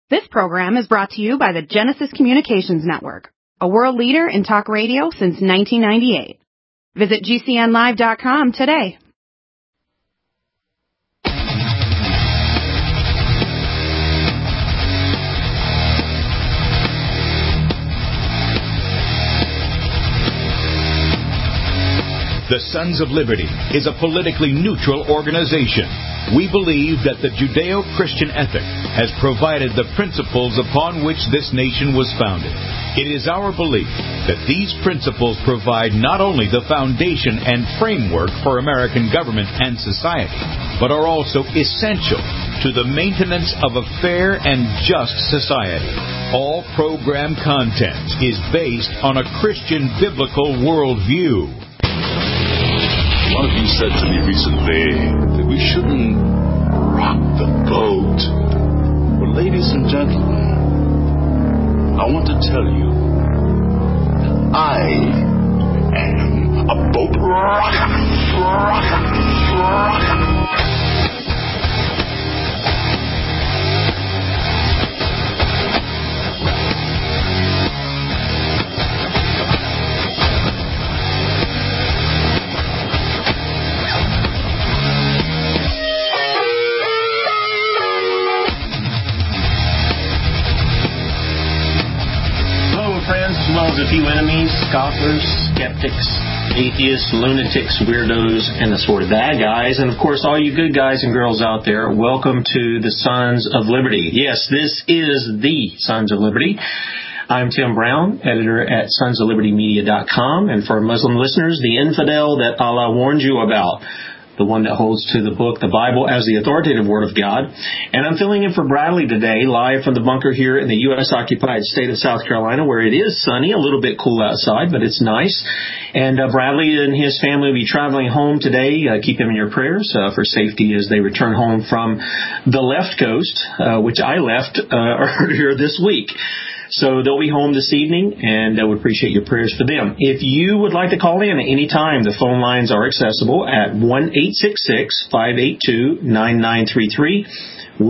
This program is brought to you by the Genesis Communications Network, a world leader in talk radio since 1998. Visit GCNlive.com today. The Sons of Liberty is a politically neutral organization. We believe that the Judeo-Christian ethic has provided the principles upon which this nation was founded. It is our belief that these principles provide not only the foundation and framework for American government and society, but are also essential to the maintenance of a fair and just society. All program content is based on a Christian biblical worldview. One of you said to me recently that we shouldn't rock the boat. Well, ladies and gentlemen, I want to tell you that I am a boat rocker. As well as a few enemies, scoffers, skeptics, atheists, lunatics, weirdos, and the sort of bad guys. And of course, all you good guys and girls out there, welcome to the Sons of Liberty. Yes, this is the Sons of Liberty. I'm Tim Brown, editor at sonsoflibertymedia.com. And for Muslim listeners, the infidel that Allah warned you about, the one that holds to the book, the Bible, as the authoritative Word of God. And I'm filling in for Bradley today, live from the bunker here in the U.S.-occupied state of South Carolina, where it is sunny, a little bit cool outside, but it's nice. And Bradley and his family will be traveling home today. Keep them in your prayers for safety as they return home from the left coast, which I left earlier this week. So they'll be home this evening, and I would appreciate your prayers for them. If you would like to call in at any time, the phone lines are accessible at 1-866-582-9933,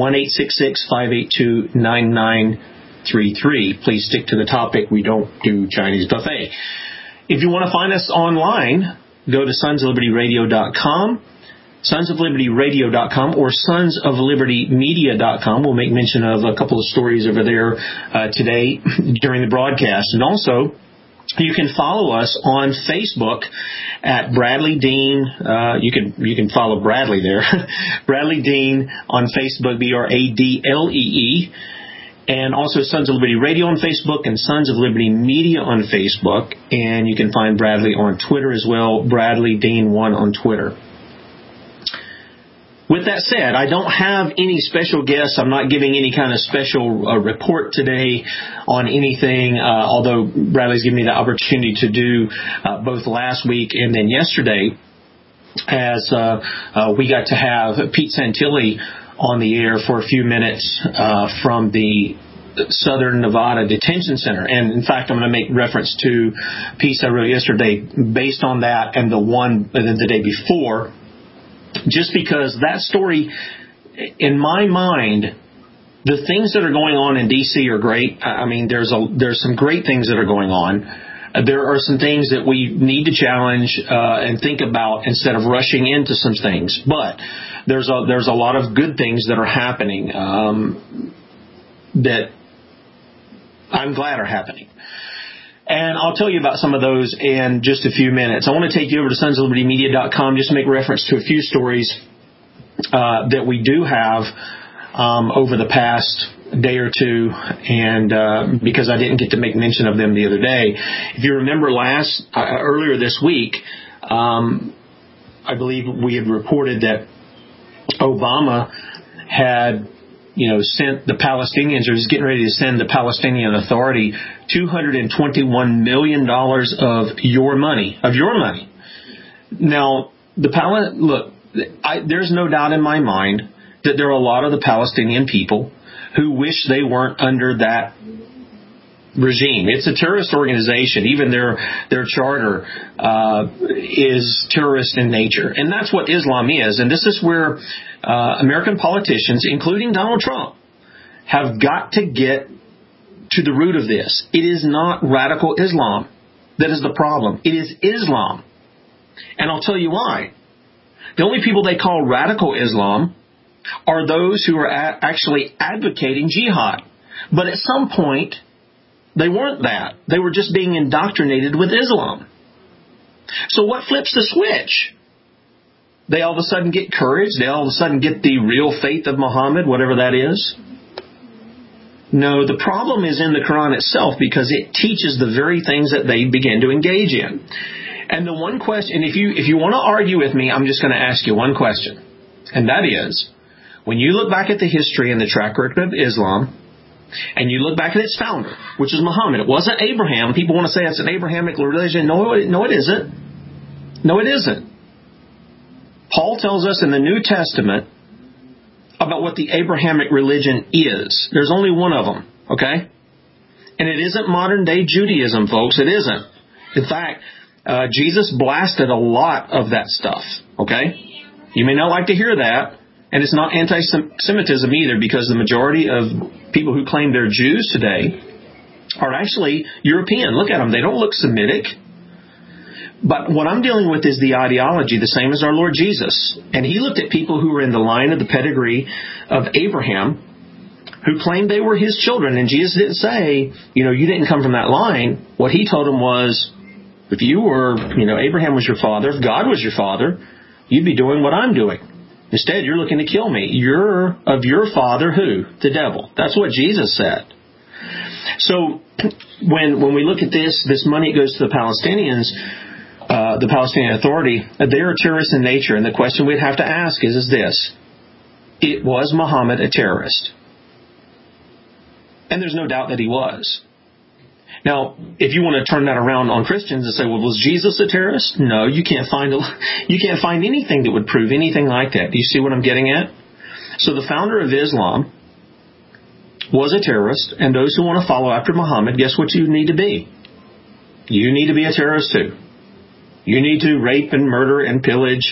1-866-582-9933. Please stick to the topic. We don't do Chinese buffet. If you want to find us online, go to sonsoflibertyradio.com. sonsoflibertyradio.com or sonsoflibertymedia.com. We'll make mention of a couple of stories over there today during the broadcast. And also, you can follow us on Facebook at Bradley Dean. You can follow Bradley there. Bradley Dean on Facebook, BRADLEE. And also Sons of Liberty Radio on Facebook and Sons of Liberty Media on Facebook. And you can find Bradley on Twitter as well, Bradley Dean 1 on Twitter. With that said, I don't have any special guests. I'm not giving any kind of special report today on anything, although Bradley's given me the opportunity to do both last week and then yesterday, as we got to have Pete Santilli on the air for a few minutes from the Southern Nevada Detention Center. And in fact, I'm going to make reference to a piece I wrote yesterday based on that and the one the day before, just because that story, in my mind, the things that are going on in D.C. are great. I mean, there's some great things that are going on. There are some things that we need to challenge and think about instead of rushing into some things. But there's a lot of good things that are happening that I'm glad are happening. And I'll tell you about some of those in just a few minutes. I want to take you over to sonsoflibertymedia.com just to make reference to a few stories that we do have over the past day or two, and because I didn't get to make mention of them the other day. If you remember earlier this week, I believe we had reported that Obama had sent the Palestinians, or was getting ready to send the Palestinian Authority $221 million of your money. Now, there's no doubt in my mind that there are a lot of the Palestinian people who wish they weren't under that regime. It's a terrorist organization. Even their charter is terrorist in nature. And that's what Islam is. And this is where American politicians, including Donald Trump, have got to get to the root of this. It is not radical Islam that is the problem. It is Islam. And I'll tell you why. The only people they call radical Islam are those who are actually advocating jihad. But at some point, they weren't that. They were just being indoctrinated with Islam. So what flips the switch? They all of a sudden get courage. They all of a sudden get the real faith of Muhammad, whatever that is. No, the problem is in the Quran itself because it teaches the very things that they began to engage in. And the one question, if you want to argue with me, I'm just going to ask you one question. And that is, when you look back at the history and the track record of Islam, and you look back at its founder, which is Muhammad, it wasn't Abraham. People want to say it's an Abrahamic religion. No, it isn't. No, it isn't. Paul tells us in the New Testament about what the Abrahamic religion is. There's only one of them, okay? And it isn't modern-day Judaism, folks. It isn't. In fact, Jesus blasted a lot of that stuff, okay? You may not like to hear that, and it's not anti-Semitism either, because the majority of people who claim they're Jews today are actually European. Look at them. They don't look Semitic. But what I'm dealing with is the ideology, the same as our Lord Jesus. And he looked at people who were in the line of the pedigree of Abraham, who claimed they were his children. And Jesus didn't say, you didn't come from that line. What he told them was, if you were, Abraham was your father, if God was your father, you'd be doing what I'm doing. Instead, you're looking to kill me. You're of your father who? The devil. That's what Jesus said. So when we look at this money goes to the Palestinians, the Palestinian Authority, they are terrorists in nature. And the question we'd have to ask is this. Was Muhammad a terrorist? And there's no doubt that he was. Now, if you want to turn that around on Christians and say, well, was Jesus a terrorist? No, you can't find anything that would prove anything like that. Do you see what I'm getting at? So the founder of Islam was a terrorist, and those who want to follow after Muhammad, guess what you need to be? You need to be a terrorist too. You need to rape and murder and pillage.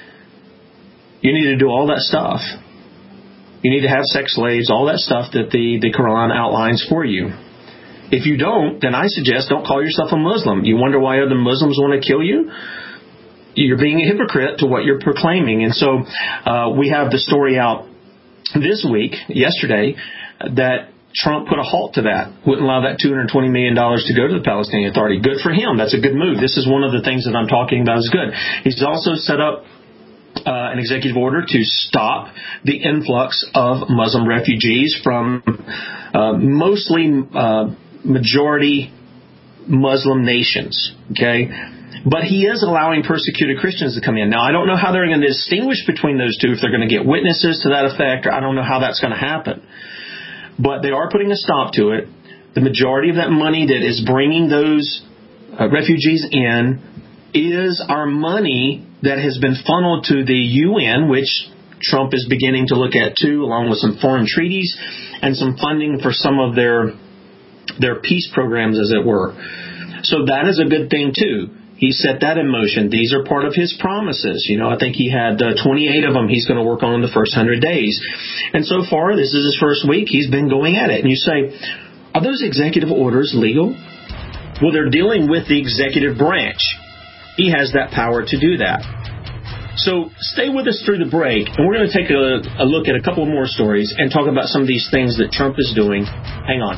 You need to do all that stuff. You need to have sex slaves, all that stuff that the Quran outlines for you. If you don't, then I suggest don't call yourself a Muslim. You wonder why other Muslims want to kill you? You're being a hypocrite to what you're proclaiming. And so we have the story out this week, yesterday, that Trump put a halt to that. Wouldn't allow that $220 million to go to the Palestinian Authority. Good for him. That's a good move. This is one of the things that I'm talking about is good. He's also set up an executive order to stop the influx of Muslim refugees from mostly majority Muslim nations. Okay? But he is allowing persecuted Christians to come in. Now, I don't know how they're going to distinguish between those two, if they're going to get witnesses to that effect, or I don't know how that's going to happen. But they are putting a stop to it. The majority of that money that is bringing those refugees in is our money that has been funneled to the UN, which Trump is beginning to look at too, along with some foreign treaties and some funding for some of their peace programs, as it were. So that is a good thing too. He set that in motion. These are part of his promises. I think he had 28 of them he's going to work on in the first 100 days. And so far, this is his first week. He's been going at it. And you say, are those executive orders legal? Well, they're dealing with the executive branch. He has that power to do that. So stay with us through the break, and we're going to take a look at a couple more stories and talk about some of these things that Trump is doing. Hang on.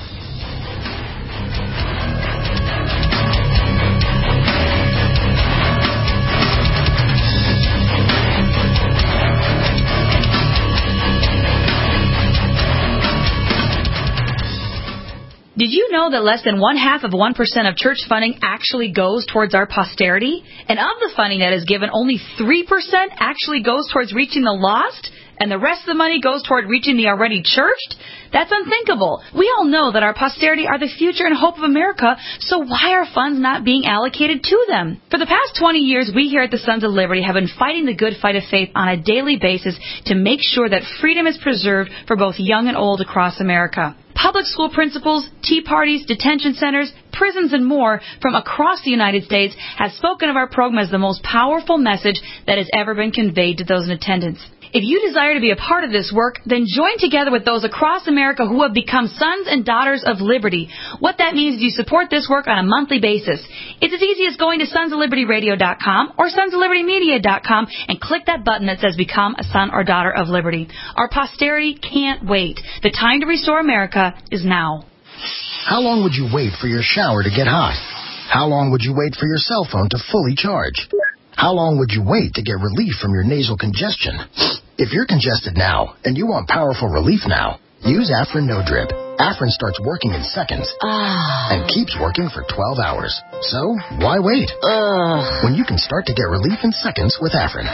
Did you know that less than 0.5% of church funding actually goes towards our posterity? And of the funding that is given, only 3% actually goes towards reaching the lost? And the rest of the money goes toward reaching the already churched? That's unthinkable. We all know that our posterity are the future and hope of America, so why are funds not being allocated to them? For the past 20 years, we here at the Sons of Liberty have been fighting the good fight of faith on a daily basis to make sure that freedom is preserved for both young and old across America. Public school principals, tea parties, detention centers, prisons, and more from across the United States have spoken of our program as the most powerful message that has ever been conveyed to those in attendance. If you desire to be a part of this work, then join together with those across America who have become sons and daughters of liberty. What that means is you support this work on a monthly basis. It's as easy as going to sonsoflibertyradio.com or sonsoflibertymedia.com and click that button that says Become a Son or Daughter of Liberty. Our posterity can't wait. The time to restore America is now. How long would you wait for your shower to get hot? How long would you wait for your cell phone to fully charge? How long would you wait to get relief from your nasal congestion? If you're congested now and you want powerful relief now, use Afrin No Drip. Afrin starts working in seconds and keeps working for 12 hours. So, why wait? When you can start to get relief in seconds with Afrin.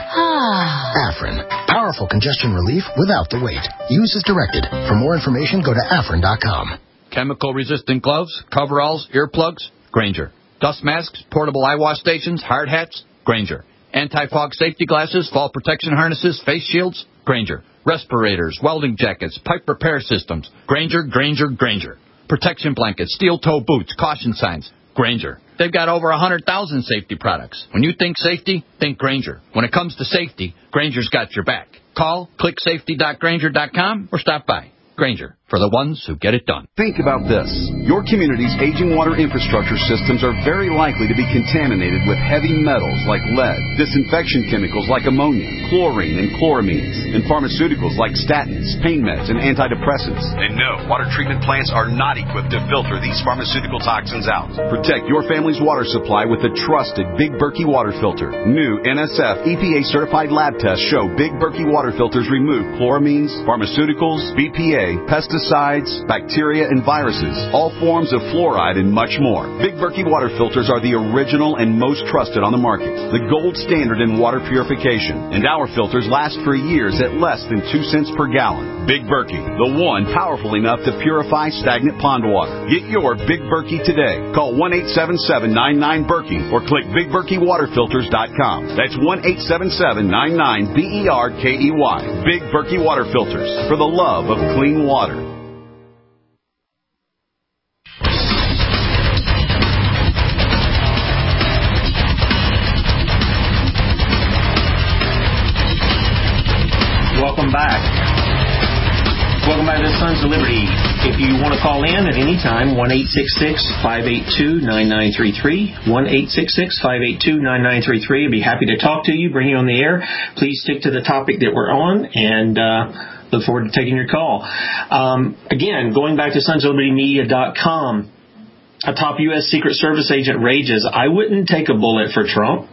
Afrin. Powerful congestion relief without the wait. Use as directed. For more information, go to Afrin.com. Chemical-resistant gloves, coveralls, earplugs, Grainger. Dust masks, portable eye wash stations, hard hats, Grainger. Anti-fog safety glasses, fall protection harnesses, face shields, Grainger. Respirators, welding jackets, pipe repair systems, Grainger, Grainger, Grainger. Protection blankets, steel-toe boots, caution signs, Grainger. They've got over 100,000 safety products. When you think safety, think Grainger. When it comes to safety, Grainger's got your back. Call, click safety.grainger.com, or stop by. Grainger, for the ones who get it done. Think about this. Your community's aging water infrastructure systems are very likely to be contaminated with heavy metals like lead, disinfection chemicals like ammonia, chlorine and chloramines, and pharmaceuticals like statins, pain meds, and antidepressants. And no, water treatment plants are not equipped to filter these pharmaceutical toxins out. Protect your family's water supply with the trusted Big Berkey water filter. New NSF EPA-certified lab tests show Big Berkey water filters remove chloramines, pharmaceuticals, BPA, pesticides, bacteria, and viruses, all forms of fluoride, and much more. Big Berkey water filters are the original and most trusted on the market, the gold standard in water purification, and our filters last for years at less than 2 cents per gallon. Big Berkey, the one powerful enough to purify stagnant pond water. Get your Big Berkey today. Call 1-877-99-BERKEY or click BigBerkeyWaterFilters.com. That's 1-877-99-BERKEY. Big Berkey Water Filters, for the love of clean water. Welcome back. Welcome back to Sons of Liberty. If you want to call in at any time, 1-866-582-9933, 1-866-582-9933. I'd be happy to talk to you, bring you on the air. Please stick to the topic that we're on, and look forward to taking your call. Again, going back to sonsoflibertymedia.com, a top U.S. Secret Service agent rages, I wouldn't take a bullet for Trump.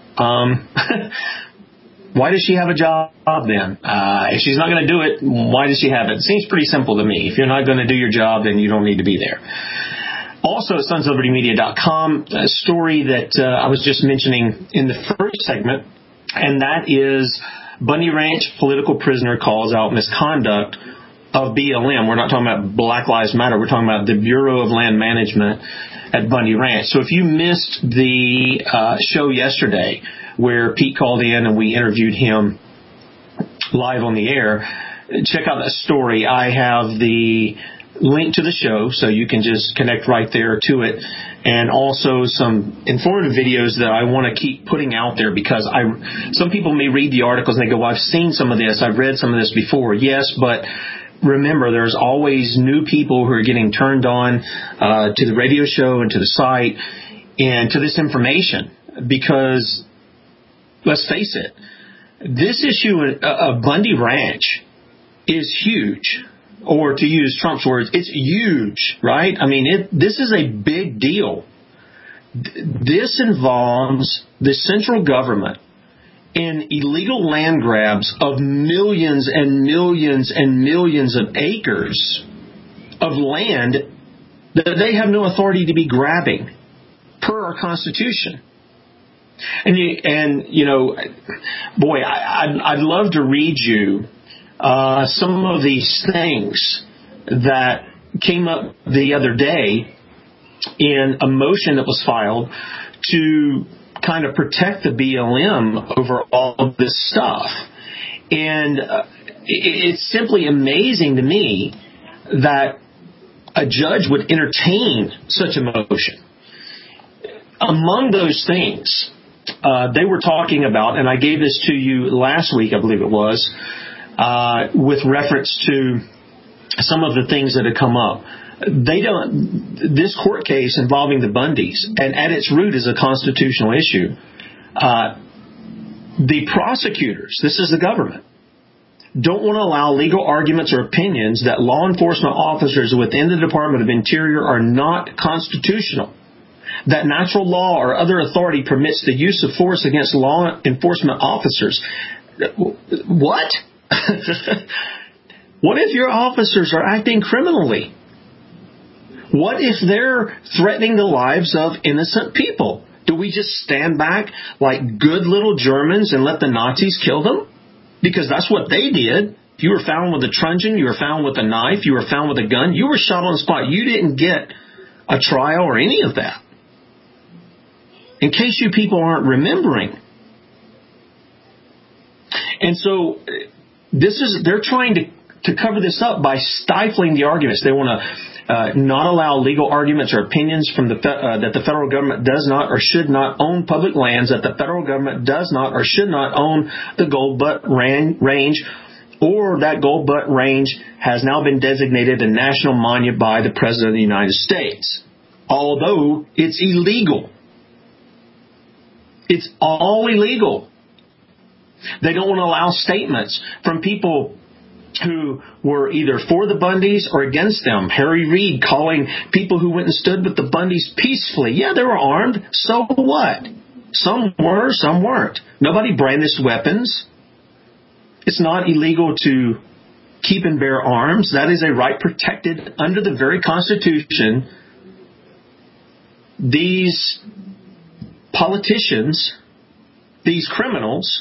Why does she have a job then? If she's not going to do it, why does she have it? It seems pretty simple to me. If you're not going to do your job, then you don't need to be there. Also, at sonsoflibertymedia.com, a story that I was just mentioning in the first segment, and that is Bundy Ranch political prisoner calls out misconduct of BLM. We're not talking about Black Lives Matter. We're talking about the Bureau of Land Management at Bundy Ranch. So if you missed the show yesterday where Pete called in and we interviewed him live on the air, check out that story. I have the link to the show, so you can just connect right there to it, and also some informative videos that I want to keep putting out there, because some people may read the articles and they go, well, I've seen some of this, I've read some of this before. Yes, but remember, there's always new people who are getting turned on to the radio show and to the site and to this information, because let's face it, this issue of Bundy Ranch is huge. Or to use Trump's words, it's huge, right? I mean, this is a big deal. This involves the central government in illegal land grabs of millions and millions and millions of acres of land that they have no authority to be grabbing per our Constitution. And you know, boy, I'd love to read you some of these things that came up the other day in a motion that was filed to kind of protect the BLM over all of this stuff. And it's simply amazing to me that a judge would entertain such a motion. Among those things, they were talking about, and I gave this to you last week, I believe it was, with reference to some of the things that have come up. This court case involving the Bundys, and at its root is a constitutional issue. The prosecutors, this is the government, don't want to allow legal arguments or opinions that law enforcement officers within the Department of Interior are not constitutional, that natural law or other authority permits the use of force against law enforcement officers. What? What if your officers are acting criminally? What if they're threatening the lives of innocent people? Do we just stand back like good little Germans and let the Nazis kill them? Because that's what they did. If you were found with a truncheon, you were found with a knife, you were found with a gun, you were shot on the spot. You didn't get a trial or any of that. In case you people aren't remembering. And so they're trying to cover this up by stifling the arguments. They want to not allow legal arguments or opinions from that the federal government does not or should not own public lands, that the federal government does not or should not own the Gold Butte Range, or that Gold Butte Range has now been designated a national monument by the President of the United States, although it's illegal. It's all illegal. They don't want to allow statements from people who were either for the Bundys or against them. Harry Reid calling people who went and stood with the Bundys peacefully. Yeah, they were armed. So what? Some were, some weren't. Nobody brandished weapons. It's not illegal to keep and bear arms. That is a right protected under the very Constitution. These politicians, these criminals,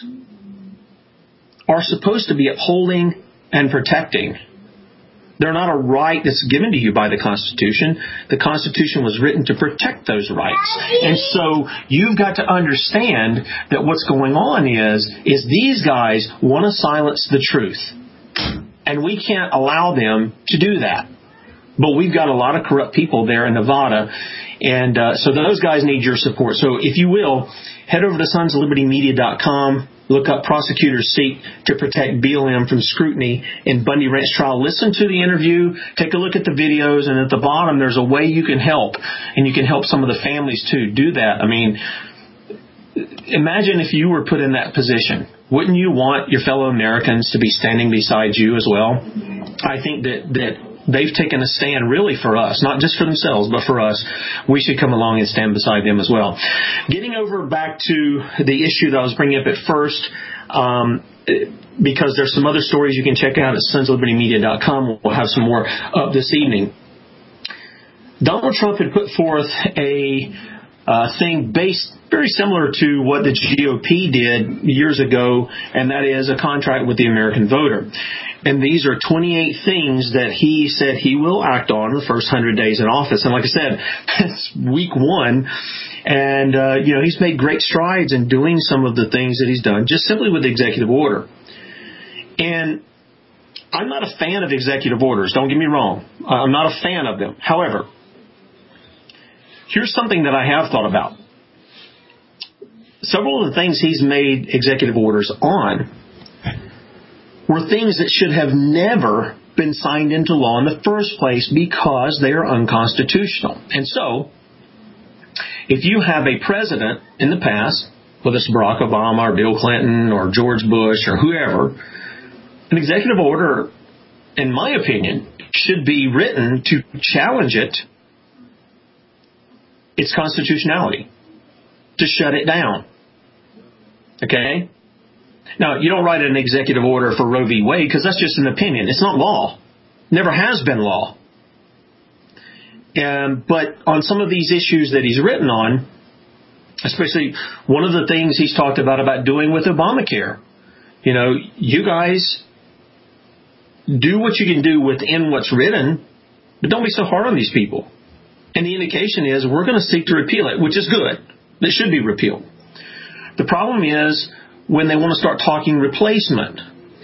are supposed to be upholding and protecting. They're not a right that's given to you by the Constitution. The Constitution was written to protect those rights. And so you've got to understand that what's going on is these guys want to silence the truth. And we can't allow them to do that. But we've got a lot of corrupt people there in Nevada. And so those guys need your support. So if you will, head over to sonsoflibertymedia.com. Look up Prosecutors Seek to Protect BLM from Scrutiny in Bundy Ranch Trial. Listen to the interview. Take a look at the videos. And at the bottom, there's a way you can help. And you can help some of the families, too. Do that. I mean, imagine if you were put in that position. Wouldn't you want your fellow Americans to be standing beside you as well? I think that they've taken a stand really for us, not just for themselves, but for us. We should come along and stand beside them as well. Getting over back to the issue that I was bringing up at first, because there's some other stories you can check out at sonsoflibertymedia.com. We'll have some more up this evening. Donald Trump had put forth a thing based very similar to what the GOP did years ago, and that is a contract with the American voter. And these are 28 things that he said he will act on the first 100 days in office. And like I said, it's week one. And, he's made great strides in doing some of the things that he's done just simply with the executive order. And I'm not a fan of executive orders. Don't get me wrong. I'm not a fan of them. However, here's something that I have thought about. Several of the things he's made executive orders on were things that should have never been signed into law in the first place because they are unconstitutional. And so, if you have a president in the past, whether it's Barack Obama or Bill Clinton or George Bush or whoever, an executive order, in my opinion, should be written to challenge its constitutionality, to shut it down. Okay? Now, you don't write an executive order for Roe v. Wade because that's just an opinion. It's not law. Never has been law. But on some of these issues that he's written on, especially one of the things he's talked about doing with Obamacare, you guys do what you can do within what's written, but don't be so hard on these people. And the indication is we're going to seek to repeal it, which is good. It should be repealed. The problem is when they want to start talking replacement.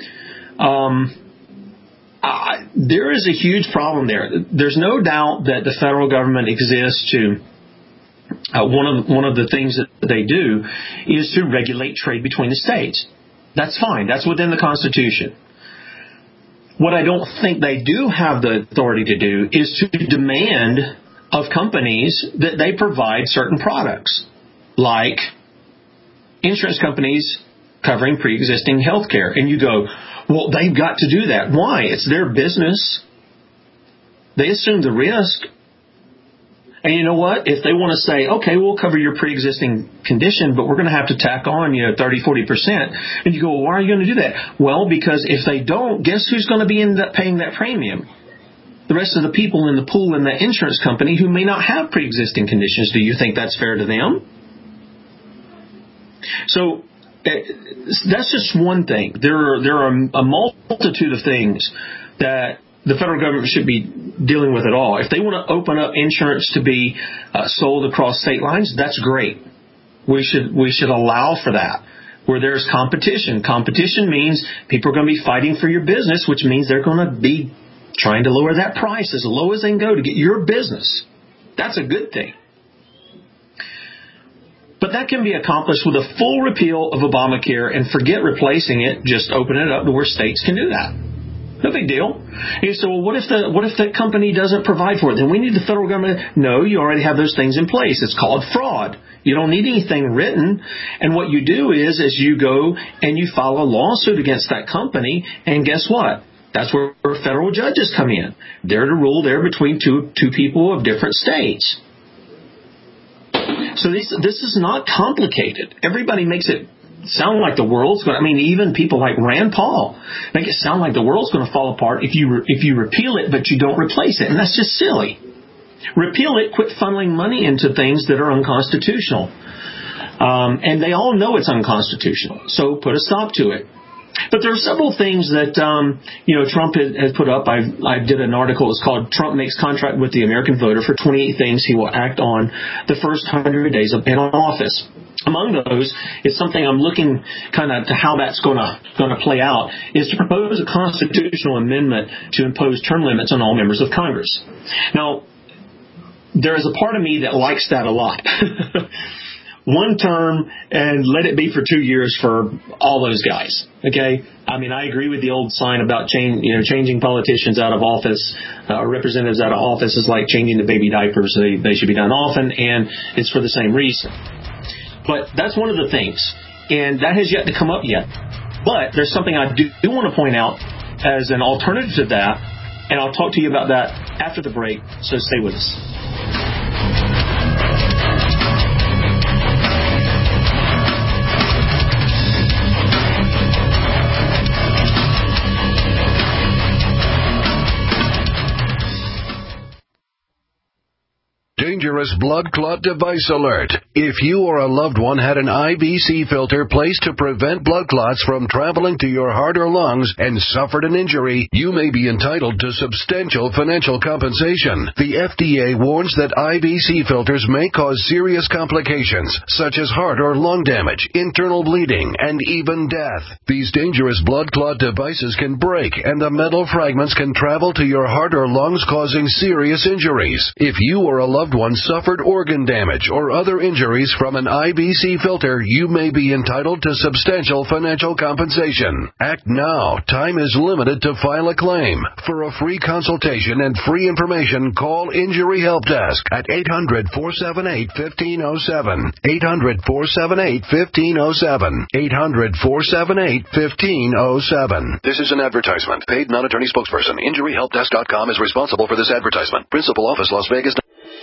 There is a huge problem there. There's no doubt that the federal government exists to one of the things that they do is to regulate trade between the states. That's fine. That's within the Constitution. What I don't think they do have the authority to do is to demand of companies that they provide certain products, like insurance companies covering pre-existing health care. And you go, well, they've got to do that. Why? It's their business. They assume the risk. And you know what? If they want to say, okay, we'll cover your pre-existing condition, but we're going to have to tack on, 30, 40%. And you go, well, why are you going to do that? Well, because if they don't, guess who's going to be paying that premium? The rest of the people in the pool in that insurance company who may not have pre-existing conditions. Do you think that's fair to them? So that's just one thing. There are a multitude of things that the federal government should be dealing with it all. If they want to open up insurance to be sold across state lines, that's great. We should allow for that. Where there's competition. Competition means people are going to be fighting for your business, which means they're going to be trying to lower that price as low as they can go to get your business. That's a good thing. But that can be accomplished with a full repeal of Obamacare and forget replacing it. Just open it up to where states can do that. No big deal. You say, well, what if the company doesn't provide for it? Then we need the federal government. No, you already have those things in place. It's called fraud. You don't need anything written. And what you do is you go and you file a lawsuit against that company. And guess what? That's where federal judges come in. They're to rule there between two people of different states. So this is not complicated. Everybody makes it sound like the world's going to, even people like Rand Paul make it sound like the world's going to fall apart if you repeal it, but you don't replace it. And that's just silly. Repeal it, quit funneling money into things that are unconstitutional. And they all know it's unconstitutional. So put a stop to it. But there are several things that, Trump has put up. I did an article. It's called Trump Makes Contract with the American Voter for 28 Things He Will Act On the First 100 Days in Office. Among those is something I'm looking kind of to how that's going to play out, is to propose a constitutional amendment to impose term limits on all members of Congress. Now, there is a part of me that likes that a lot. One term and let it be for 2 years for all those guys. Okay, I agree with the old sign about changing politicians out of office, representatives out of office is like changing the baby diapers. They should be done often, and it's for the same reason. But that's one of the things, and that has yet to come up yet. But there's something I do want to point out as an alternative to that, and I'll talk to you about that after the break. So stay with us. Dangerous blood clot device alert. If you or a loved one had an IVC filter placed to prevent blood clots from traveling to your heart or lungs and suffered an injury, you may be entitled to substantial financial compensation. The FDA warns that IVC filters may cause serious complications, such as heart or lung damage, internal bleeding, and even death. These dangerous blood clot devices can break, and the metal fragments can travel to your heart or lungs, causing serious injuries. If you or a loved one suffered organ damage or other injuries from an IVC filter, you may be entitled to substantial financial compensation. Act now. Time is limited to file a claim. For a free consultation and free information, call Injury Help Desk at 800-478-1507. 800-478-1507. 800-478-1507. This is an advertisement. Paid non-attorney spokesperson. InjuryHelpDesk.com is responsible for this advertisement. Principal office, Las Vegas.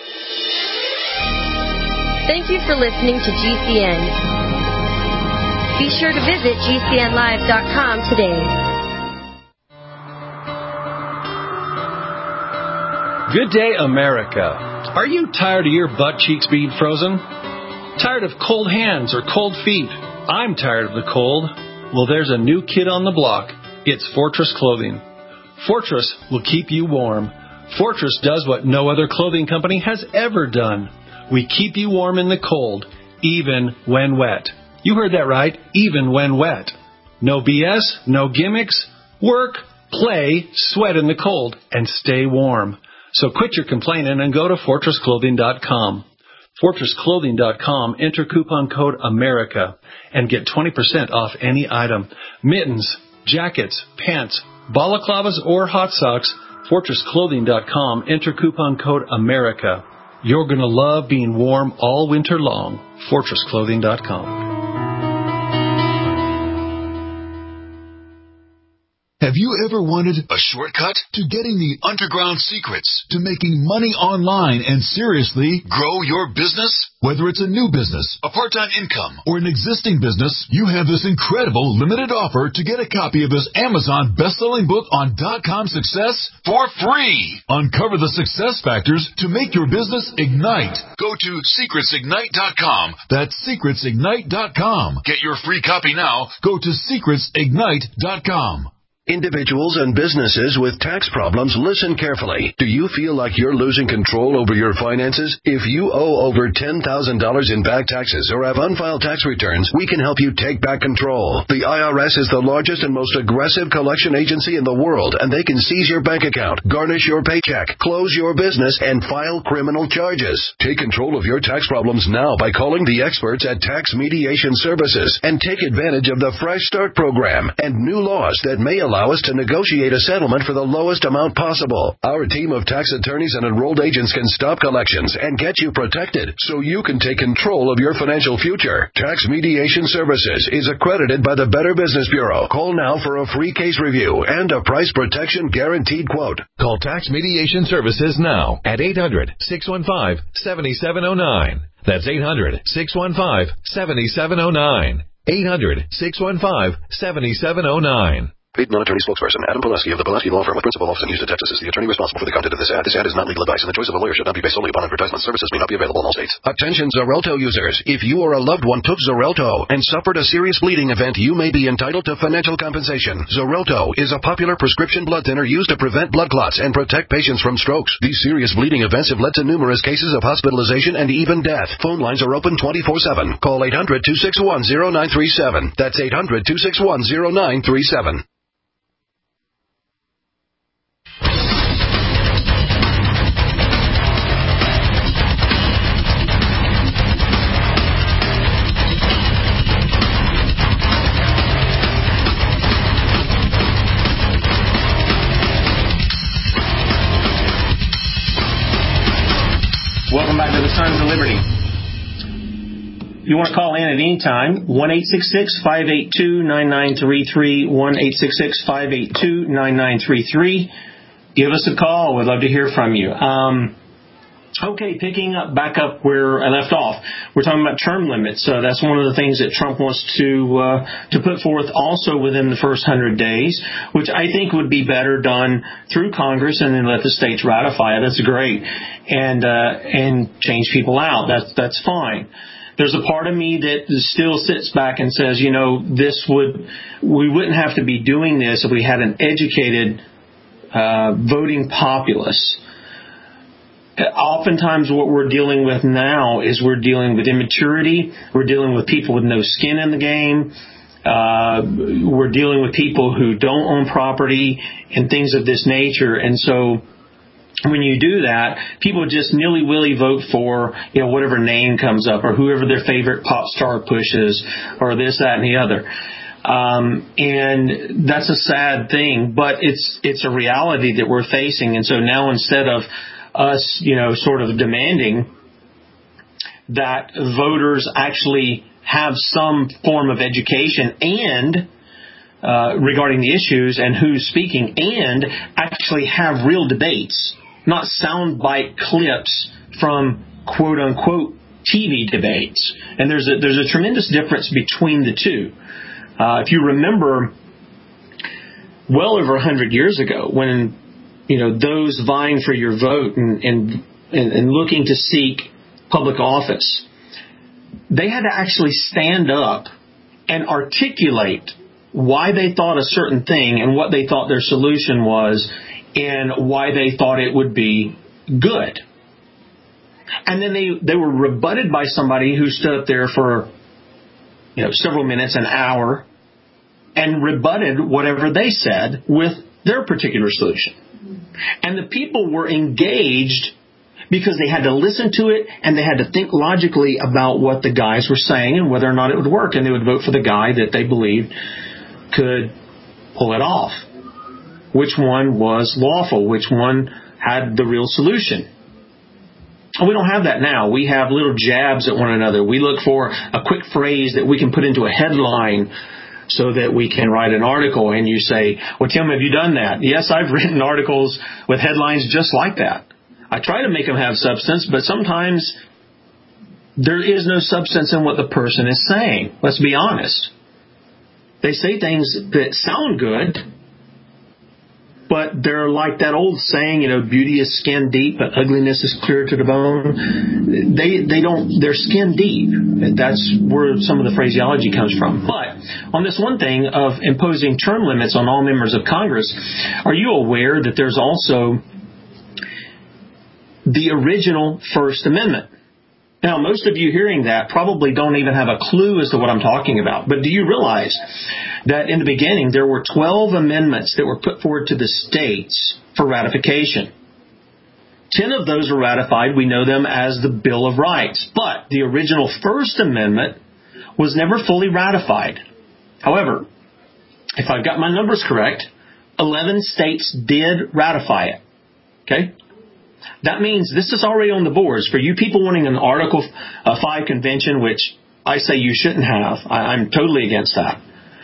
Thank you for listening to GCN. Be sure to visit GCNlive.com today. Good day, America. Are you tired of your butt cheeks being frozen? Tired of cold hands or cold feet? I'm tired of the cold. Well, there's a new kid on the block. It's Fortress Clothing. Fortress will keep you warm. Fortress does what no other clothing company has ever done. We keep you warm in the cold, even when wet. You heard that right, even when wet. No BS, no gimmicks. Work, play, sweat in the cold, and stay warm. So quit your complaining and go to FortressClothing.com. FortressClothing.com, enter coupon code AMERICA and get 20% off any item. Mittens, jackets, pants, balaclavas or hot socks, FortressClothing.com. Enter coupon code AMERICA. You're going to love being warm all winter long. FortressClothing.com. Have you ever wanted a shortcut to getting the underground secrets to making money online and seriously grow your business? Whether it's a new business, a part-time income, or an existing business, you have this incredible limited offer to get a copy of this Amazon best-selling book on .com success for free. Uncover the success factors to make your business ignite. Go to secretsignite.com. That's secretsignite.com. Get your free copy now. Go to secretsignite.com. Individuals and businesses with tax problems, listen carefully. Do you feel like you're losing control over your finances? If you owe over $10,000 in back taxes or have unfiled tax returns, we can help you take back control. The IRS is the largest and most aggressive collection agency in the world, and they can seize your bank account, garnish your paycheck, close your business, and file criminal charges. Take control of your tax problems now by calling the experts at Tax Mediation Services and take advantage of the Fresh Start program and new laws that may allow us to negotiate a settlement for the lowest amount possible. Our team of tax attorneys and enrolled agents can stop collections and get you protected so you can take control of your financial future. Tax Mediation Services is accredited by the Better Business Bureau. Call now for a free case review and a price protection guaranteed quote. Call Tax Mediation Services now at 800-615-7709. That's 800-615-7709. 800-615-7709. Paid non-attorney spokesperson Adam Pulaski of the Pulaski Law Firm with principal office in Houston, Texas is the attorney responsible for the content of this ad. This ad is not legal advice, and the choice of a lawyer should not be based solely upon advertisement. Services may not be available in all states. Attention Xarelto users. If you or a loved one took Xarelto and suffered a serious bleeding event, you may be entitled to financial compensation. Xarelto is a popular prescription blood thinner used to prevent blood clots and protect patients from strokes. These serious bleeding events have led to numerous cases of hospitalization and even death. Phone lines are open 24/7. Call 800-261-0937. That's 800-261-0937. Welcome back to the Sons of Liberty. You want to call in at any time, 1-866-582-9933, 1-866-582-9933. Give us a call. We'd love to hear from you. Okay, picking up back up where I left off. We're talking about term limits. So that's one of the things that Trump wants to put forth also within the first 100 days, which I think would be better done through Congress and then let the states ratify it. That's great. And change people out. That's fine. There's a part of me that still sits back and says, we wouldn't have to be doing this if we had an educated voting populace. Oftentimes what we're dealing with now is we're dealing with immaturity. We're dealing with people with no skin in the game. We're dealing with people who don't own property and things of this nature. And so when you do that, people just nilly-willy vote for, whatever name comes up or whoever their favorite pop star pushes or this, that, and the other. And that's a sad thing, but it's a reality that we're facing. And so now instead of us, sort of demanding that voters actually have some form of education and regarding the issues and who's speaking, and actually have real debates, not soundbite clips from quote unquote TV debates. And there's a tremendous difference between the two. If you remember, well over 100 years ago, when those vying for your vote and looking to seek public office, they had to actually stand up and articulate why they thought a certain thing and what they thought their solution was and why they thought it would be good. And then they were rebutted by somebody who stood up there for several minutes, an hour, and rebutted whatever they said with their particular solution. And the people were engaged because they had to listen to it and they had to think logically about what the guys were saying and whether or not it would work. And they would vote for the guy that they believed could pull it off. which one was lawful, which one had the real solution. We don't have that now. We have little jabs at one another. We look for a quick phrase that we can put into a headline so that we can write an article. And you say, well, Tim, have you done that? Yes, I've written articles with headlines just like that. I try to make them have substance, but sometimes there is no substance in what the person is saying. Let's be honest. They say things that sound good, but they're like that old saying, beauty is skin deep, but ugliness is clear to the bone. They're skin deep. That's where some of the phraseology comes from. But on this one thing of imposing term limits on all members of Congress, are you aware that there's also the original First Amendment? Now, most of you hearing that probably don't even have a clue as to what I'm talking about. But do you realize that in the beginning there were 12 amendments that were put forward to the states for ratification? 10 of those were ratified. We know them as the Bill of Rights. But the original First Amendment was never fully ratified. However, if I've got my numbers correct, 11 states did ratify it. Okay? That means this is already on the boards. For you people wanting an Article 5 convention, which I say you shouldn't have, I'm totally against that.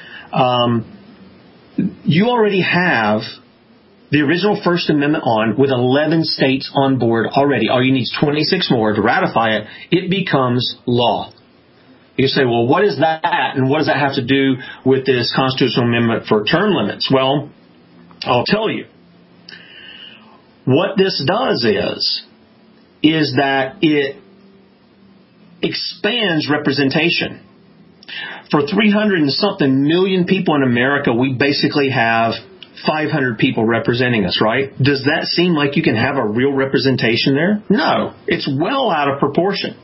You already have the original First Amendment on with 11 states on board already. All you need is 26 more to ratify it. It becomes law. You say, well, what is that? And what does that have to do with this constitutional amendment for term limits? Well, I'll tell you. What this does is that it expands representation. For 300 and something million people in America, we basically have 500 people representing us, right? Does that seem like you can have a real representation there? No, it's well out of proportion.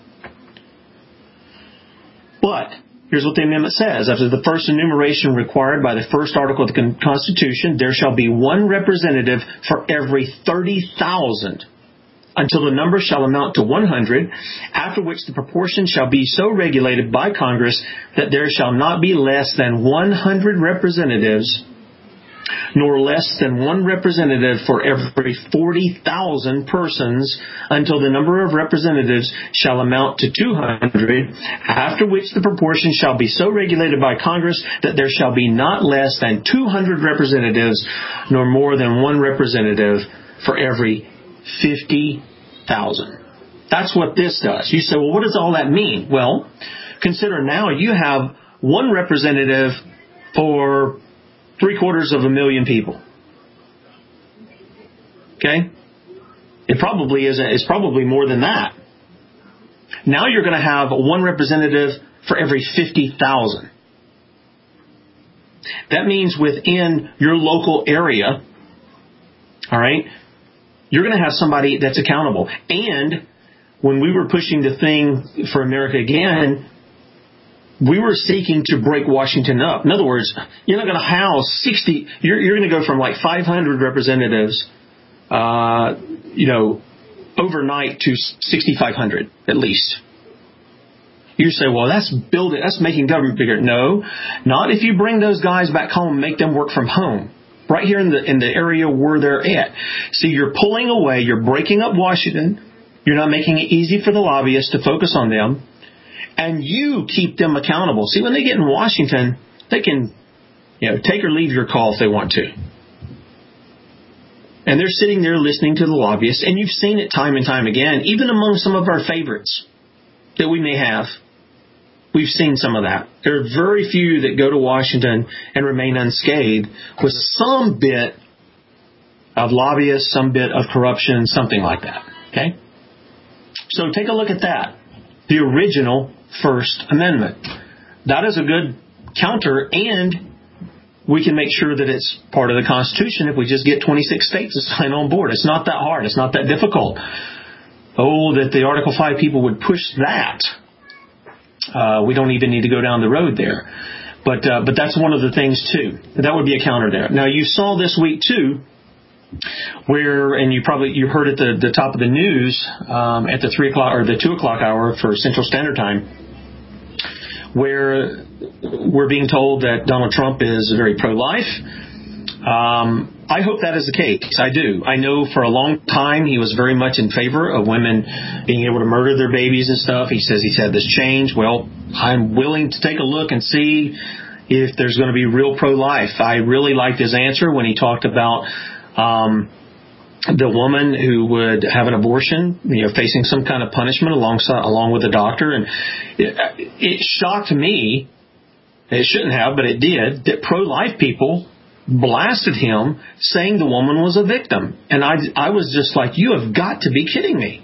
But here's what the amendment says. After the first enumeration required by the first article of the Constitution, there shall be one representative for every 30,000 until the number shall amount to 100, after which the proportion shall be so regulated by Congress that there shall not be less than 100 representatives, nor less than one representative for every 40,000 persons, until the number of representatives shall amount to 200, after which the proportion shall be so regulated by Congress that there shall be not less than 200 representatives, nor more than one representative for every 50,000. That's what this does. You say, well, what does all that mean? Well, consider now you have one representative for 750,000 people. Okay? It probably is. It's probably more than that. Now you're going to have one representative for every 50,000. That means within your local area, all right, you're going to have somebody that's accountable. And when we were pushing the thing for America Again, we were seeking to break Washington up. In other words, you're not going to house 60. You're going to go from like 500 representatives, overnight to 6,500 at least. You say, well, that's making government bigger. No, not if you bring those guys back home and make them work from home. Right here in the area where they're at. See, you're pulling away. You're breaking up Washington. You're not making it easy for the lobbyists to focus on them. And you keep them accountable. See, when they get in Washington, they can, take or leave your call if they want to. And they're sitting there listening to the lobbyists. And you've seen it time and time again, even among some of our favorites that we may have. We've seen some of that. There are very few that go to Washington and remain unscathed with some bit of lobbyists, some bit of corruption, something like that. Okay? So take a look at that. The original First Amendment. That is a good counter, and we can make sure that it's part of the Constitution if we just get 26 states to sign on board. It's not that hard. It's not that difficult. Oh, that the Article 5 people would push that. We don't even need to go down the road there. But that's one of the things, too. That would be a counter there. Now, you saw this week, too, where, and you heard at the top of the news at the 3 o'clock or the 2 o'clock hour for Central Standard Time, where we're being told that Donald Trump is very pro-life, I hope that is the case. I do. I know for a long time he was very much in favor of women being able to murder their babies and stuff. He says he's had this change. Well, I'm willing to take a look and see if there's going to be real pro-life. I really liked his answer when he talked about the woman who would have an abortion, facing some kind of punishment along with the doctor. And it shocked me. It shouldn't have, but it did, that pro-life people blasted him saying the woman was a victim. And I was just like, you have got to be kidding me.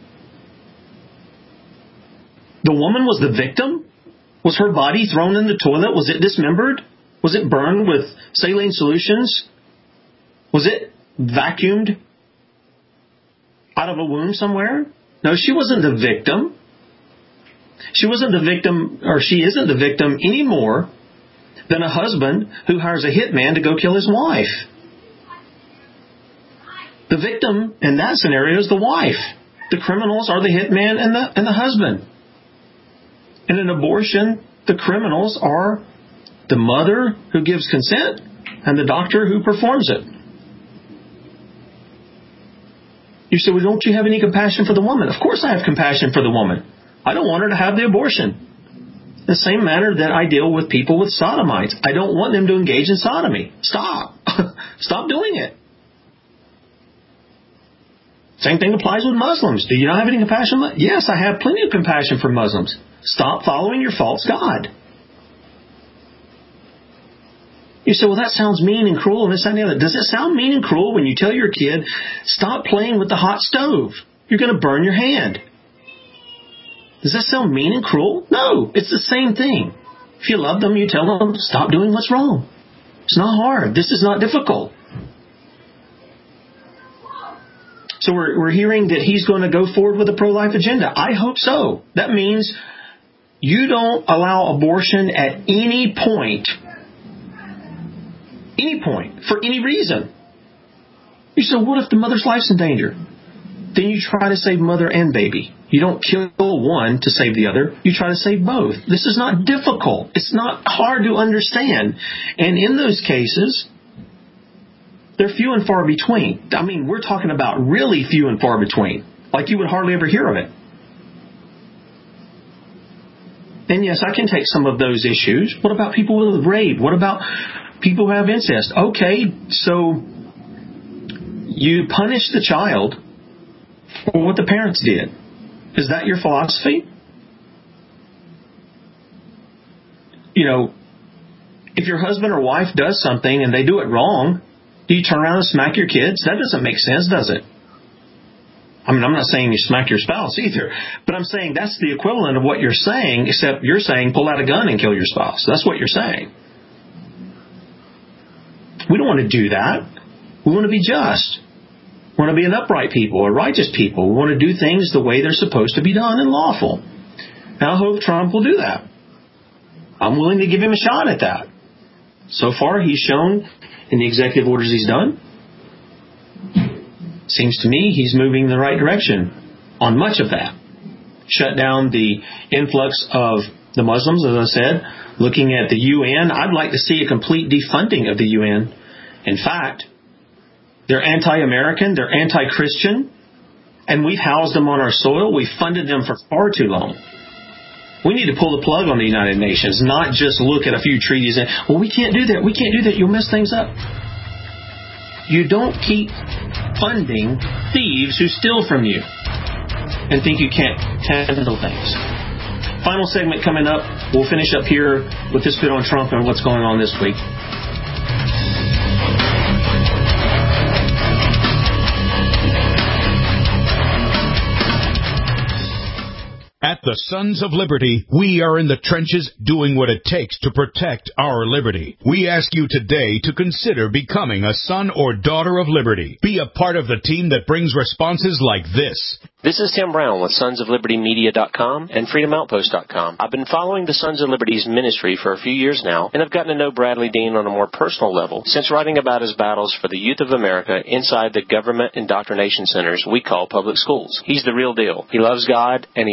The woman was the victim? Was her body thrown in the toilet? Was it dismembered? Was it burned with saline solutions? Was it vacuumed out of a womb somewhere? No, she wasn't the victim. She wasn't the victim, or she isn't the victim any more than a husband who hires a hitman to go kill his wife. The victim in that scenario is the wife. The criminals are the hitman and the husband. In an abortion, the criminals are the mother who gives consent and the doctor who performs it. You say, well, don't you have any compassion for the woman? Of course I have compassion for the woman. I don't want her to have the abortion. The same manner that I deal with people with sodomites. I don't want them to engage in sodomy. Stop. Stop doing it. Same thing applies with Muslims. Do you not have any compassion? Yes, I have plenty of compassion for Muslims. Stop following your false god. You say, well, that sounds mean and cruel and this, that, and the other. Does it sound mean and cruel when you tell your kid, stop playing with the hot stove? You're going to burn your hand. Does that sound mean and cruel? No, it's the same thing. If you love them, you tell them, stop doing what's wrong. It's not hard. This is not difficult. So we're hearing that he's going to go forward with a pro-life agenda. I hope so. That means you don't allow abortion at any point, for any reason. You say, what if the mother's life's in danger? Then you try to save mother and baby. You don't kill one to save the other. You try to save both. This is not difficult. It's not hard to understand. And in those cases, they're few and far between. I mean, we're talking about really few and far between. Like you would hardly ever hear of it. And yes, I can take some of those issues. What about people with rape? What about people who have incest? Okay, so you punish the child for what the parents did. Is that your philosophy? If your husband or wife does something and they do it wrong, do you turn around and smack your kids? That doesn't make sense, does it? I mean, I'm not saying you smack your spouse either, but I'm saying that's the equivalent of what you're saying, except you're saying pull out a gun and kill your spouse. That's what you're saying. We don't want to do that. We want to be just. We want to be an upright people, a righteous people. We want to do things the way they're supposed to be done and lawful. And I hope Trump will do that. I'm willing to give him a shot at that. So far, he's shown in the executive orders he's done. Seems to me he's moving in the right direction on much of that. Shut down the influx of the Muslims, as I said. Looking at the UN, I'd like to see a complete defunding of the UN. In fact, they're anti-American, they're anti-Christian, and we've housed them on our soil. We've funded them for far too long. We need to pull the plug on the United Nations, not just look at a few treaties and, well, we can't do that, we can't do that, you'll mess things up. You don't keep funding thieves who steal from you and think you can't handle things. Final segment coming up. We'll finish up here with this bit on Trump and what's going on this week. At the Sons of Liberty, we are in the trenches doing what it takes to protect our liberty. We ask you today to consider becoming a son or daughter of liberty. Be a part of the team that brings responses like this. This is Tim Brown with SonsOfLibertyMedia.com and FreedomOutpost.com. I've been following the Sons of Liberty's ministry for a few years now, and I've gotten to know Bradley Dean on a more personal level since writing about his battles for the youth of America inside the government indoctrination centers we call public schools. He's the real deal. He loves God, and he genuinely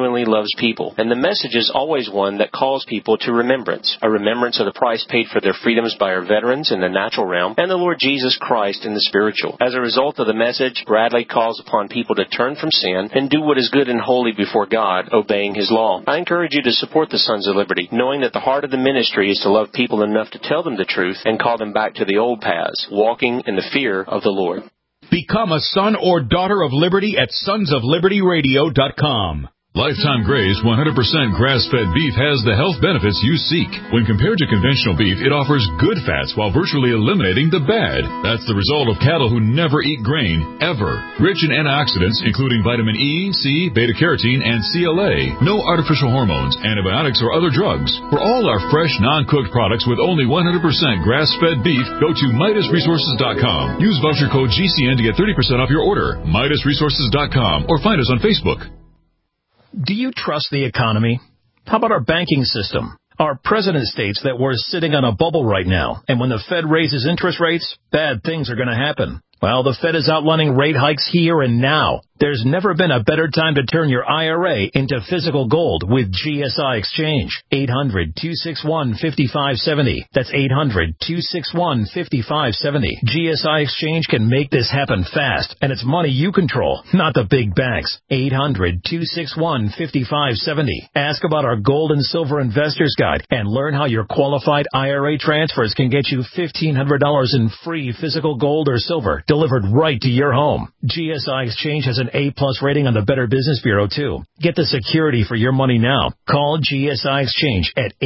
genuinely loves people. And the message is always one that calls people to remembrance, a remembrance of the price paid for their freedoms by our veterans in the natural realm and the Lord Jesus Christ in the spiritual. As a result of the message, Bradley calls upon people to turn from sin and do what is good and holy before God, obeying His law. I encourage you to support the Sons of Liberty, knowing that the heart of the ministry is to love people enough to tell them the truth and call them back to the old paths, walking in the fear of the Lord. Become a son or daughter of liberty at sonsoflibertyradio.com. Lifetime Graze 100% grass-fed beef has the health benefits you seek. When compared to conventional beef, it offers good fats while virtually eliminating the bad. That's the result of cattle who never eat grain, ever. Rich in antioxidants, including vitamin E, C, beta-carotene, and CLA. No artificial hormones, antibiotics, or other drugs. For all our fresh, non-cooked products with only 100% grass-fed beef, go to MidasResources.com. Use voucher code GCN to get 30% off your order. MidasResources.com or find us on Facebook. Do you trust the economy? How about our banking system? Our president states that we're sitting on a bubble right now, and when the Fed raises interest rates, bad things are going to happen. Well, the Fed is outlining rate hikes here and now. There's never been a better time to turn your IRA into physical gold with GSI Exchange. 800-261-5570. That's 800-261-5570. GSI Exchange can make this happen fast, and it's money you control, not the big banks. 800-261-5570. Ask about our Gold and Silver Investors Guide and learn how your qualified IRA transfers can get you $1,500 in free physical gold or silver delivered right to your home. GSI Exchange has an A-plus rating on the Better Business Bureau, too. Get the security for your money now. Call GSI Exchange at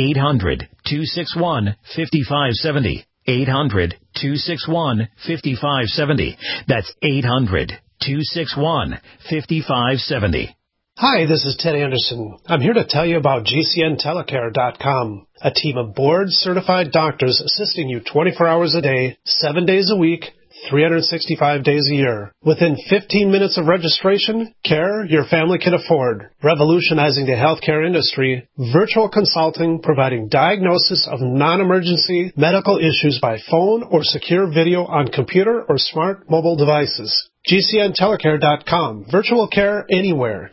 800-261-5570. 800-261-5570. That's 800-261-5570. Hi, this is Ted Anderson. I'm here to tell you about GCNtelecare.com, a team of board-certified doctors assisting you 24 hours a day, 7 days a week, 365 days a year. Within 15 minutes of registration, care your family can afford. Revolutionizing the healthcare industry, virtual consulting providing diagnosis of non-emergency medical issues by phone or secure video on computer or smart mobile devices. GCNtelecare.com. Virtual care anywhere.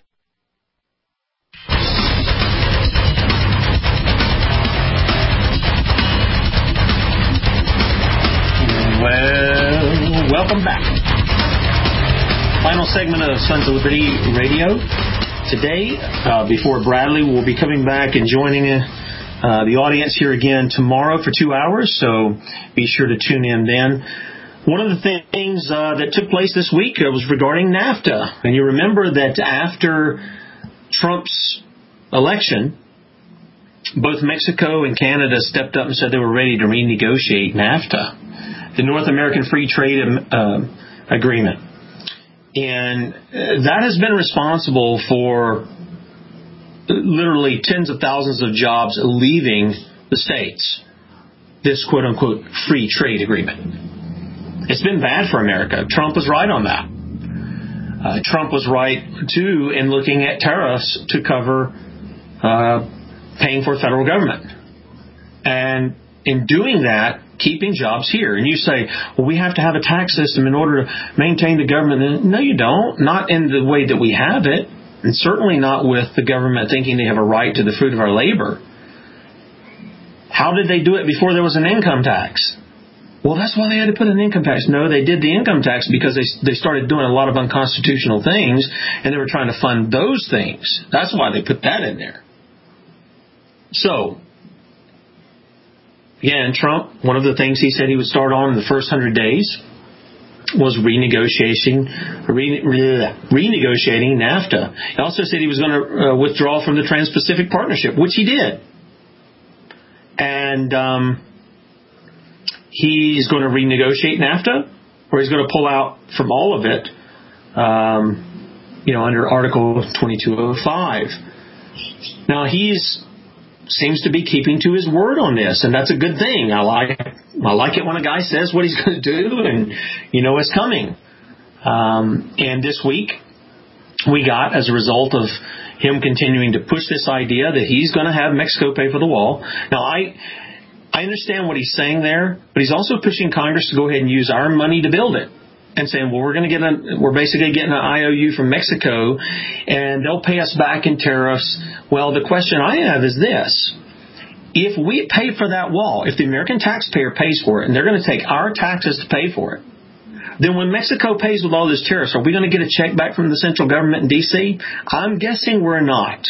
Well, welcome back. Final segment of Sons of Liberty Radio. Today, before Bradley will be coming back and joining the audience here again tomorrow for 2 hours, so be sure to tune in then. One of the things that took place this week was regarding NAFTA. And you remember that after Trump's election, both Mexico and Canada stepped up and said they were ready to renegotiate NAFTA, the North American Free Trade Agreement. And that has been responsible for literally tens of thousands of jobs leaving the States, this quote-unquote free trade agreement. It's been bad for America. Trump was right on that. Trump was right, too, in looking at tariffs to cover paying for federal government. And in doing that, keeping jobs here. And you say, well, we have to have a tax system in order to maintain the government. No, you don't. Not in the way that we have it. And certainly not with the government thinking they have a right to the fruit of our labor. How did they do it before there was an income tax? Well, that's why they had to put an income tax. No, they did the income tax because they started doing a lot of unconstitutional things, and they were trying to fund those things. That's why they put that in there. So, again, Trump, one of the things he said he would start on in the first 100 days was renegotiating NAFTA. He also said he was going to withdraw from the Trans-Pacific Partnership, which he did. And he's going to renegotiate NAFTA, or he's going to pull out from all of it, under Article 2205. Now, seems to be keeping to his word on this, and that's a good thing. I like it when a guy says what he's going to do, and you know it's coming. And this week, we got, as a result of him continuing to push this idea that he's going to have Mexico pay for the wall. Now, I understand what he's saying there, but he's also pushing Congress to go ahead and use our money to build it. and saying, well, we're basically getting an IOU from Mexico, and they'll pay us back in tariffs. Well, the question I have is this. If we pay for that wall, if the American taxpayer pays for it, and they're going to take our taxes to pay for it, then when Mexico pays with all those tariffs, are we going to get a check back from the central government in D.C.? I'm guessing we're not.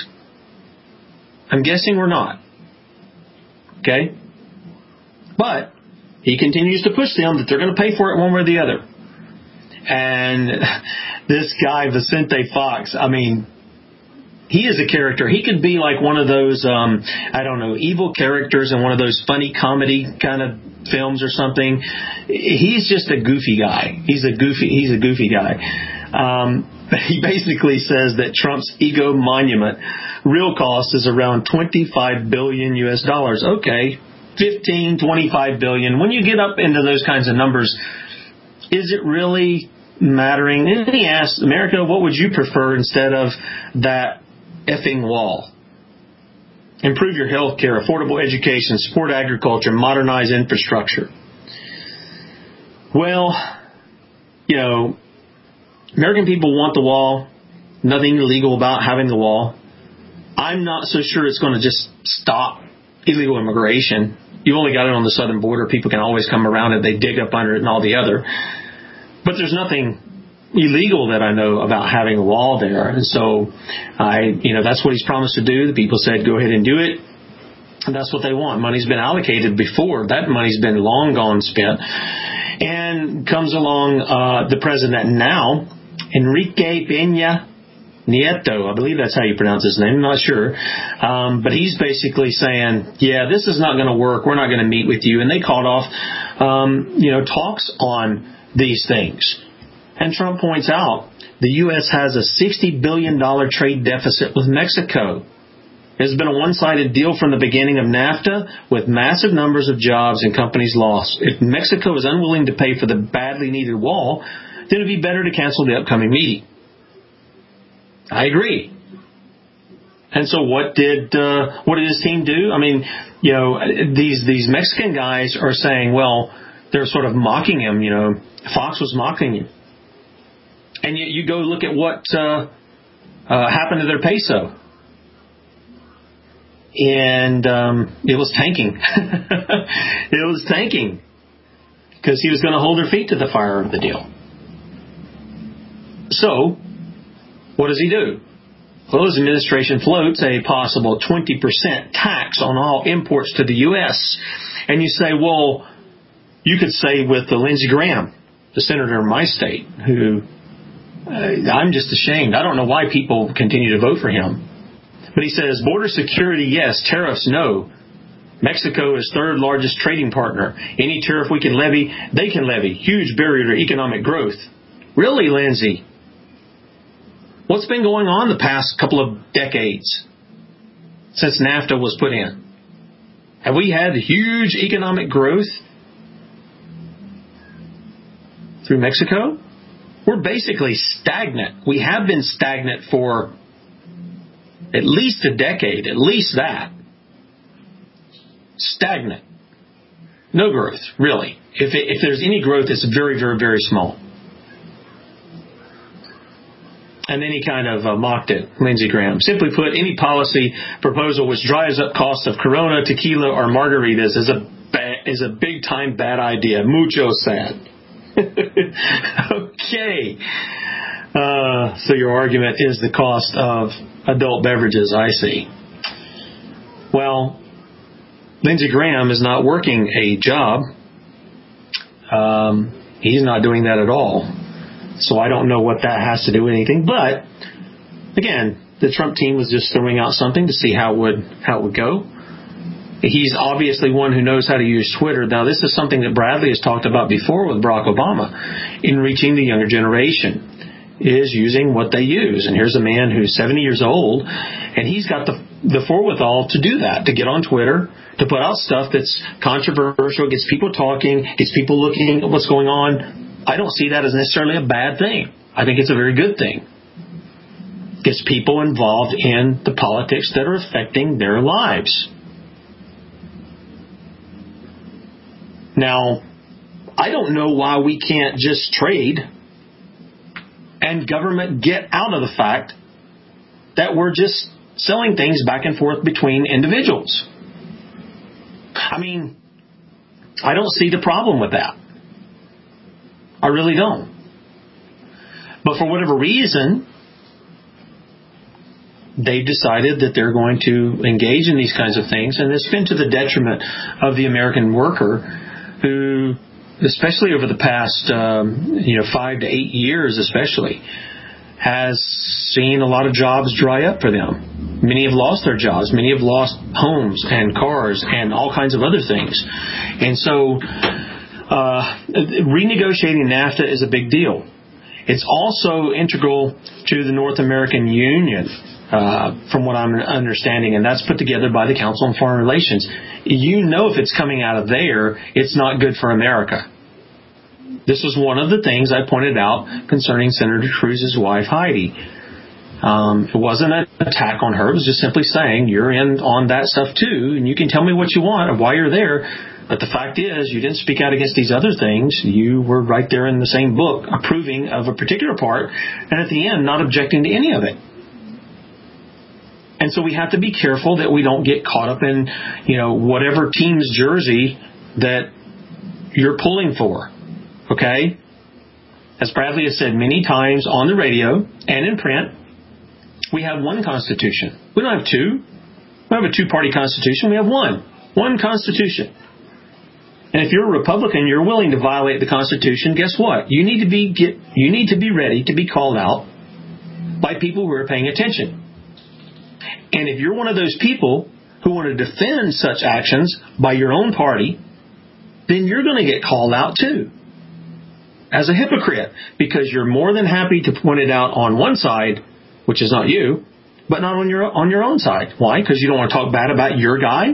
Okay? But he continues to push them that they're going to pay for it one way or the other. And this guy, Vicente Fox, I mean, he is a character. He could be like one of those, evil characters in one of those funny comedy kind of films or something. He's just a goofy guy. He's a goofy guy. He basically says that Trump's ego monument real cost is around $25 billion US. Okay, 15, 25 billion. When you get up into those kinds of numbers, is it really mattering? And he asked America, what would you prefer instead of that effing wall? Improve your health care, affordable education, support agriculture, modernize infrastructure. Well, American people want the wall. Nothing illegal about having the wall. I'm not so sure it's going to just stop illegal immigration. You've only got it on the southern border. People can always come around it. They dig up under it and all the other. But there's nothing illegal that I know about having a wall there. And so that's what he's promised to do. The people said, go ahead and do it. And that's what they want. Money's been allocated before. That money's been long gone spent. And comes along the president now, Enrique Peña Nieto. I believe that's how you pronounce his name. I'm not sure. But he's basically saying, yeah, this is not going to work. We're not going to meet with you. And they called off, talks on these things. And Trump points out the U.S. has a $60 billion trade deficit with Mexico. It's been a one-sided deal from the beginning of NAFTA with massive numbers of jobs and companies lost. If Mexico is unwilling to pay for the badly needed wall, then it would be better to cancel the upcoming meeting. I agree. And so what did his team do? I mean, these Mexican guys are saying, well, they're sort of mocking him. Fox was mocking him. And yet you go look at what happened to their peso. And it was tanking. It was tanking. Because he was going to hold their feet to the fire of the deal. So, what does he do? Well, his administration floats a possible 20% tax on all imports to the U.S. And you say, well, you could say with Lindsey Graham, the senator in my state, who I'm just ashamed. I don't know why people continue to vote for him. But he says, border security, yes. Tariffs, no. Mexico is third largest trading partner. Any tariff we can levy, they can levy. Huge barrier to economic growth. Really, Lindsey? What's been going on the past couple of decades since NAFTA was put in? Have we had huge economic growth through Mexico? We're basically stagnant. We have been stagnant for at least a decade, at least that. Stagnant. No growth, really. If there's any growth, it's very, very, very small. And then he kind of mocked it, Lindsey Graham. Simply put, any policy proposal which drives up costs of Corona, tequila, or margaritas is a big-time bad idea. Mucho sad. Okay. So your argument is the cost of adult beverages, I see. Well, Lindsey Graham is not working a job. He's not doing that at all. So I don't know what that has to do with anything. But, again, the Trump team was just throwing out something to see how it would go. He's obviously one who knows how to use Twitter. Now, this is something that Bradley has talked about before with Barack Obama in reaching the younger generation, is using what they use. And here's a man who's 70 years old, and he's got the forewithal to do that, to get on Twitter, to put out stuff that's controversial, gets people talking, gets people looking at what's going on. I don't see that as necessarily a bad thing. I think it's a very good thing. Gets people involved in the politics that are affecting their lives. Now, I don't know why we can't just trade and government get out of the fact that we're just selling things back and forth between individuals. I mean, I don't see the problem with that. I really don't. But for whatever reason, they've decided that they're going to engage in these kinds of things, and it's been to the detriment of the American worker who, especially over the past 5 to 8 years especially, has seen a lot of jobs dry up for them. Many have lost their jobs. Many have lost homes and cars and all kinds of other things. And so renegotiating NAFTA is a big deal. It's also integral to the North American Union, from what I'm understanding, and that's put together by the Council on Foreign Relations. You know, if it's coming out of there, it's not good for America. This was one of the things I pointed out concerning Senator Cruz's wife, Heidi. It wasn't an attack on her. It was just simply saying, you're in on that stuff too, and you can tell me what you want and why you're there. But the fact is, you didn't speak out against these other things. You were right there in the same book, approving of a particular part, and at the end, not objecting to any of it. And so we have to be careful that we don't get caught up in, whatever team's jersey that you're pulling for. Okay? As Bradley has said many times on the radio and in print, we have one Constitution. We don't have two. We don't have a two-party Constitution. We have one. One Constitution. And if you're a Republican, you're willing to violate the Constitution, guess what? You need to be ready to be called out by people who are paying attention. And if you're one of those people who want to defend such actions by your own party, then you're going to get called out too as a hypocrite, because you're more than happy to point it out on one side, which is not you, but not on your own side. Why? Because you don't want to talk bad about your guy?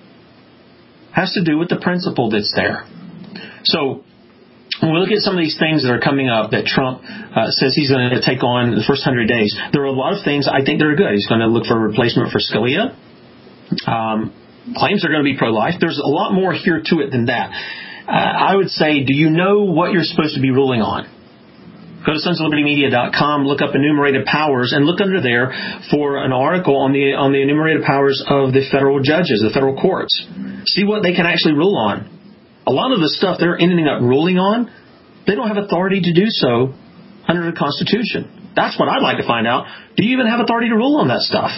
Has to do with the principle that's there. So when we look at some of these things that are coming up that Trump says he's going to take on the first 100 days, there are a lot of things I think that are good. He's going to look for a replacement for Scalia. Claims are going to be pro-life. There's a lot more here to it than that. I would say, do you know what you're supposed to be ruling on? Go to sonsoflibertymedia.com, look up enumerated powers, and look under there for an article on the enumerated powers of the federal judges, the federal courts. See what they can actually rule on. A lot of the stuff they're ending up ruling on, they don't have authority to do so under the Constitution. That's what I'd like to find out. Do you even have authority to rule on that stuff?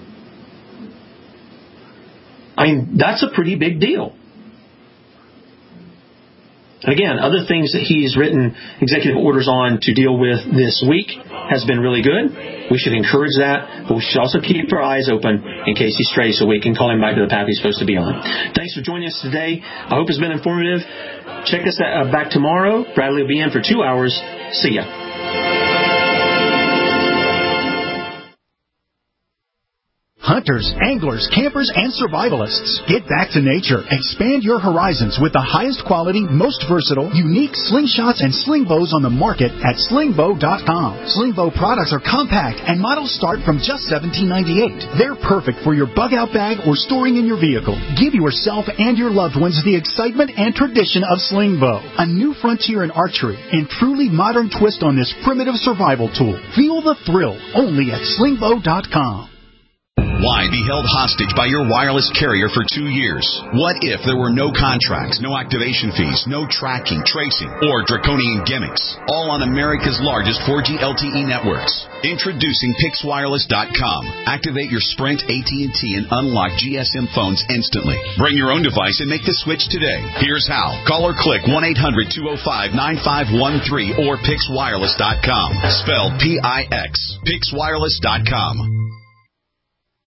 I mean, that's a pretty big deal. Again, other things that he's written executive orders on to deal with this week has been really good. We should encourage that, but we should also keep our eyes open in case he strays so we can call him back to the path he's supposed to be on. Thanks for joining us today. I hope it's been informative. Check us back tomorrow. Bradley will be in for 2 hours. See ya. Hunters, anglers, campers, and survivalists. Get back to nature. Expand your horizons with the highest quality, most versatile, unique slingshots and sling bows on the market at slingbow.com. Slingbow products are compact and models start from just $17.98. They're perfect for your bug-out bag or storing in your vehicle. Give yourself and your loved ones the excitement and tradition of Slingbow, a new frontier in archery and truly modern twist on this primitive survival tool. Feel the thrill only at slingbow.com. Why be held hostage by your wireless carrier for 2 years? What if there were no contracts, no activation fees, no tracking, tracing, or draconian gimmicks? All on America's largest 4G LTE networks. Introducing PixWireless.com. Activate your Sprint, AT&T, and unlock GSM phones instantly. Bring your own device and make the switch today. Here's how. Call or click 1-800-205-9513 or PixWireless.com. Spelled P-I-X. PixWireless.com.